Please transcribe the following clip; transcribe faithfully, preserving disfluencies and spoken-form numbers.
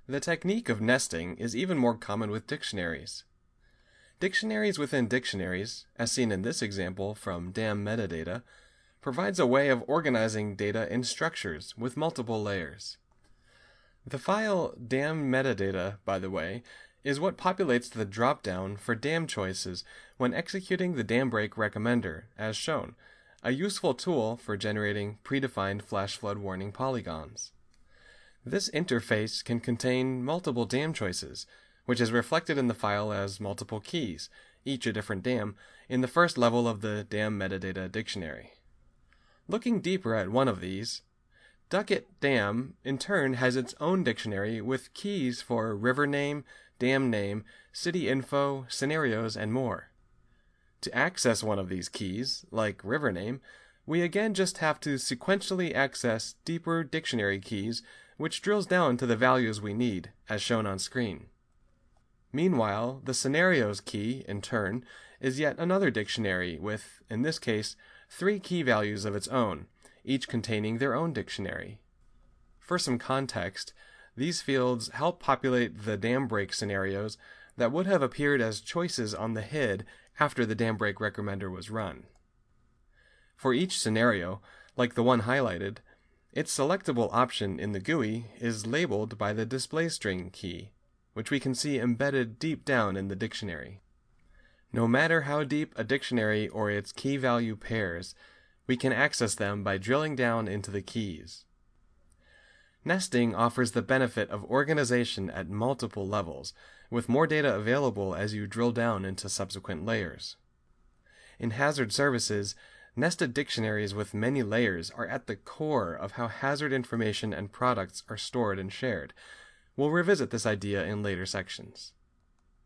The technique of nesting is even more common with dictionaries. Dictionaries within dictionaries, as seen in this example from D A M Metadata, provides a way of organizing data in structures with multiple layers. The file D A M Metadata, by the way, is what populates the dropdown for D A M choices when executing the D A M break recommender, as shown, a useful tool for generating predefined flash flood warning polygons. This interface can contain multiple D A M choices, which is reflected in the file as multiple keys, each a different D A M, in the first level of the D A M Metadata dictionary. Looking deeper at one of these, Ducket D A M in turn has its own dictionary with keys for river name, D A M name, city info, scenarios, and more. To access one of these keys, like river name, we again just have to sequentially access deeper dictionary keys, which drills down to the values we need, as shown on screen. Meanwhile, the scenarios key, in turn, is yet another dictionary with, in this case, three key values of its own, each containing their own dictionary. For some context, these fields help populate the D A M break scenarios that would have appeared as choices on the H I D after the D A M break recommender was run. For each scenario, like the one highlighted, its selectable option in the G U I is labeled by the displayString key, which we can see embedded deep down in the dictionary. No matter how deep a dictionary or its key value pairs, we can access them by drilling down into the keys. Nesting offers the benefit of organization at multiple levels, with more data available as you drill down into subsequent layers. In hazard services, nested dictionaries with many layers are at the core of how hazard information and products are stored and shared. We'll revisit this idea in later sections.